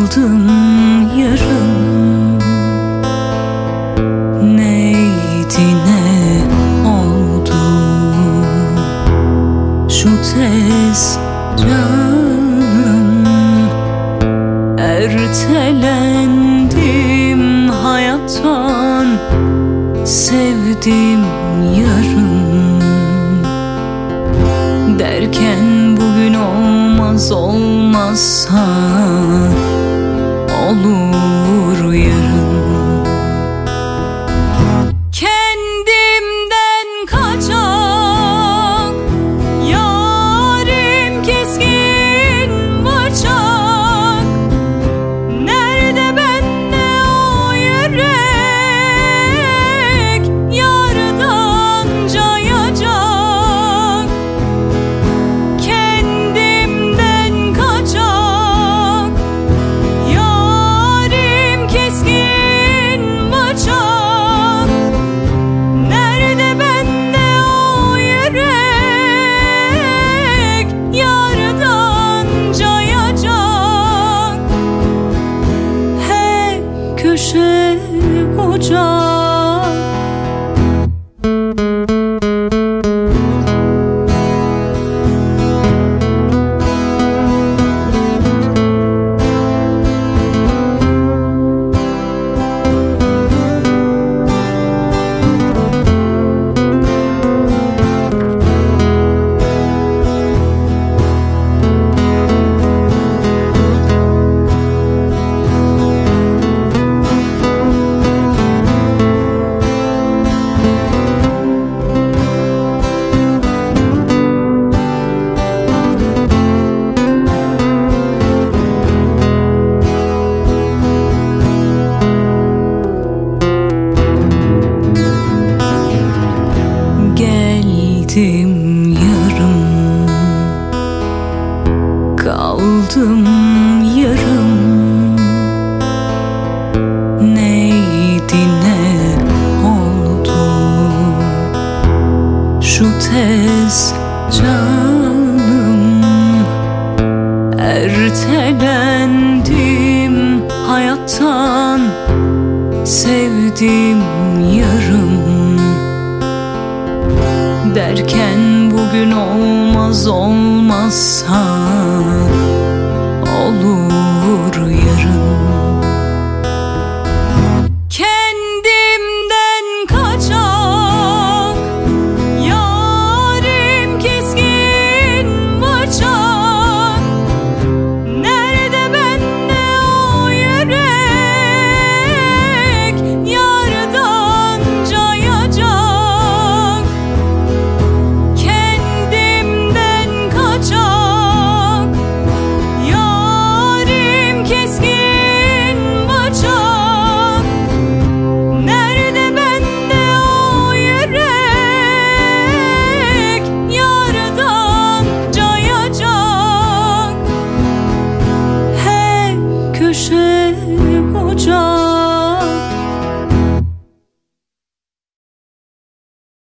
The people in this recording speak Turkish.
kaldım yarım. Neydi ne oldu şu tez canım? Ertelendim hayattan, sevdim yarım. Derken bugün olmaz, olmazsa olur yarın. Kendimden kaçak yarim keskin bıçak. Nerede bende o yürek yardan cayacak? Kendimden kaçak yarim keskin bıçak. Nerede bende o yürek yardan cayacak? Hep köşe bucak. Geldim yarım, kaldım yarım. Neydi ne oldu şu tez canım? Ertelendim hayattan, sevdim yarım. Derken bugün olmaz, olmazsa olur yarın. Kendimden kaçak yarim keskin bıçak. Nerede bende o yürek yardan cayacak? Kendimden kaçak yarim keskin